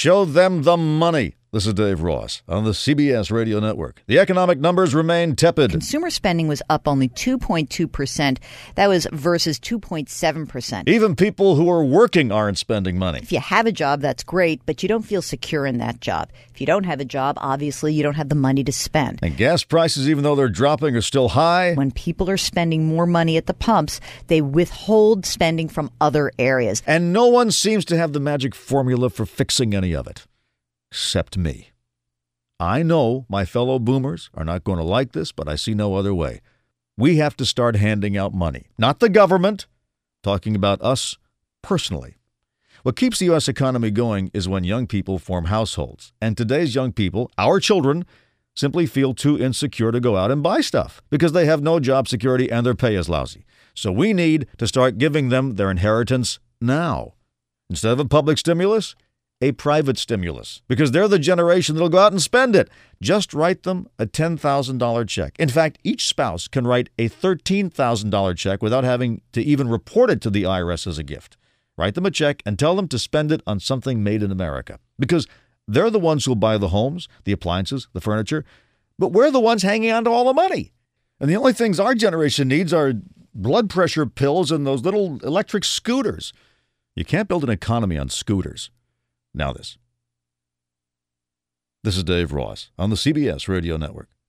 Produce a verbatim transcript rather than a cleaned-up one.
Show them the money. This is Dave Ross on the C B S Radio Network. The economic numbers remain tepid. Consumer spending was up only two point two percent. That was versus two point seven percent. Even people who are working aren't spending money. If you have a job, that's great, but you don't feel secure in that job. If you don't have a job, obviously you don't have the money to spend. And gas prices, even though they're dropping, are still high. When people are spending more money at the pumps, they withhold spending from other areas. And no one seems to have the magic formula for fixing any of it. Except me. I know my fellow boomers are not going to like this, but I see no other way. We have to start handing out money. Not the government. Talking about us personally. What keeps the U S economy going is when young people form households. And today's young people, our children, simply feel too insecure to go out and buy stuff because they have no job security and their pay is lousy. So we need to start giving them their inheritance now. Instead of a public stimulus, a private stimulus, because they're the generation that'll go out and spend it. Just write them a ten thousand dollars check. In fact, each spouse can write a thirteen thousand dollars check without having to even report it to the I R S as a gift. Write them a check and tell them to spend it on something made in America, because they're the ones who'll buy the homes, the appliances, the furniture, but we're the ones hanging on to all the money. And the only things our generation needs are blood pressure pills and those little electric scooters. You can't build an economy on scooters. Now this. This is Dave Ross on the C B S Radio Network.